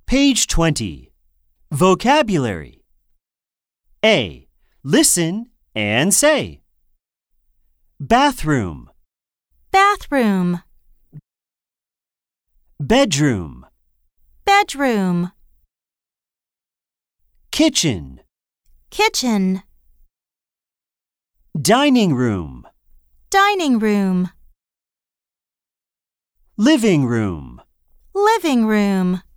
Page 20. Vocabulary. A. Listen and say. Bathroom, bathroom, bedroom, bedroom, kitchen, kitchen, dining room, dining room, living room. living room.